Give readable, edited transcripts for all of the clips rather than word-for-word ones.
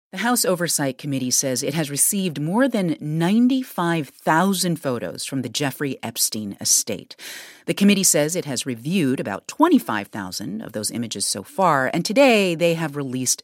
The House Oversight Committee says it has received more than 95,000 photos from the Jeffrey Epstein estate. The committee says it has reviewed about 25,000 of those images so far, and today they have released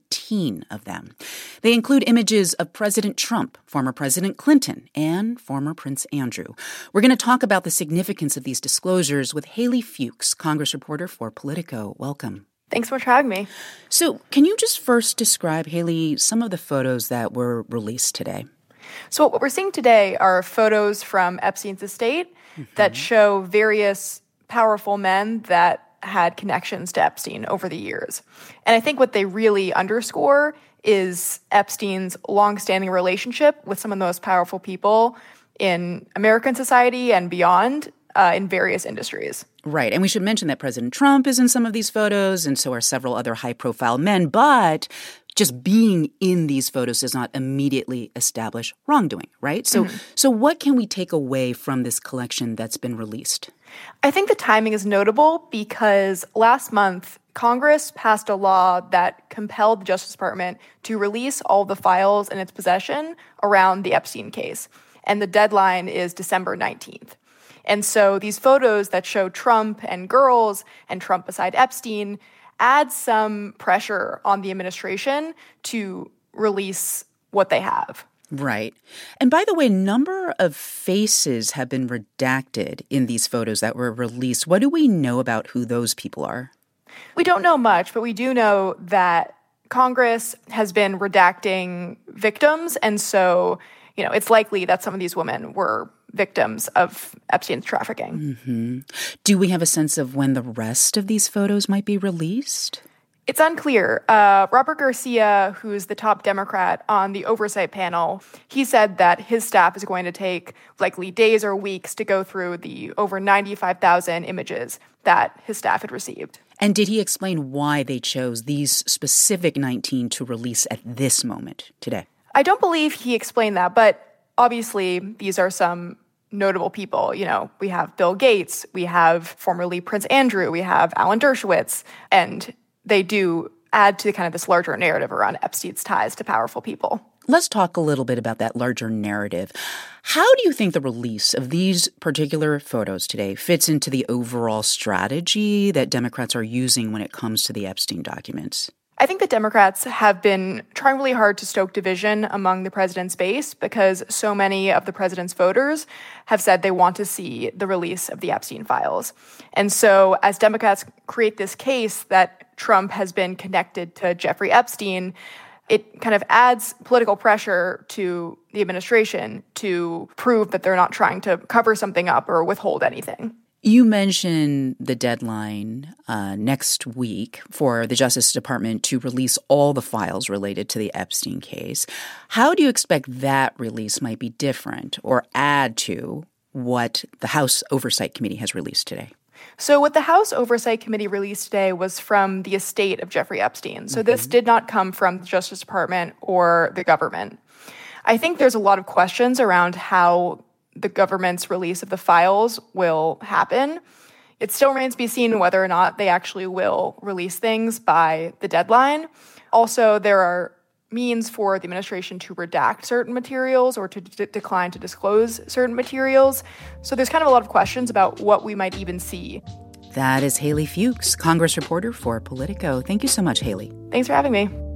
19 of them. They include images of President Trump, former President Clinton, and former Prince Andrew. We're going to talk about the significance of these disclosures with Haley Fuchs, Congress reporter for Politico. Welcome. Thanks so much for having me. So can you just first describe, Haley, some of the photos that were released today? So what we're seeing today are photos from Epstein's estate that show various powerful men that had connections to Epstein over the years. And I think what they really underscore is Epstein's longstanding relationship with some of the most powerful people in American society and beyond in various industries. Right. And we should mention that President Trump is in some of these photos, and so are several other high-profile men. But just being in these photos does not immediately establish wrongdoing, right? So what can we take away from this collection that's been released? I think the timing is notable because last month, Congress passed a law that compelled the Justice Department to release all the files in its possession around the Epstein case. And the deadline is December 19th. And so these photos that show Trump and girls and Trump beside Epstein add some pressure on the administration to release what they have. Right. And by the way, a number of faces have been redacted in these photos that were released. What do we know about who those people are? We don't know much, but we do know that Congress has been redacting victims. And so, it's likely that some of these women were victims of Epstein's trafficking. Do we have a sense of when the rest of these photos might be released? It's unclear. Robert Garcia, who's the top Democrat on the oversight panel, he said that his staff is going to take likely days or weeks to go through the over 95,000 images that his staff had received. And did he explain why they chose these specific 19 to release at this moment today? I don't believe he explained that, but obviously these are some notable people. We have Bill Gates, we have formerly Prince Andrew, we have Alan Dershowitz, and they do add to kind of this larger narrative around Epstein's ties to powerful people. Let's talk a little bit about that larger narrative. How do you think the release of these particular photos today fits into the overall strategy that Democrats are using when it comes to the Epstein documents? I think that Democrats have been trying really hard to stoke division among the president's base because so many of the president's voters have said they want to see the release of the Epstein files. And so as Democrats create this case that Trump has been connected to Jeffrey Epstein, it kind of adds political pressure to the administration to prove that they're not trying to cover something up or withhold anything. You mentioned the deadline next week for the Justice Department to release all the files related to the Epstein case. How do you expect that release might be different or add to what the House Oversight Committee has released today? So what the House Oversight Committee released today was from the estate of Jeffrey Epstein. So this did not come from the Justice Department or the government. I think there's a lot of questions around how the government's release of the files will happen. It still remains to be seen whether or not they actually will release things by the deadline. Also, there are means for the administration to redact certain materials or to decline to disclose certain materials. So there's kind of a lot of questions about what we might even see. That is Haley Fuchs, Congress reporter for Politico. Thank you so much, Haley. Thanks for having me.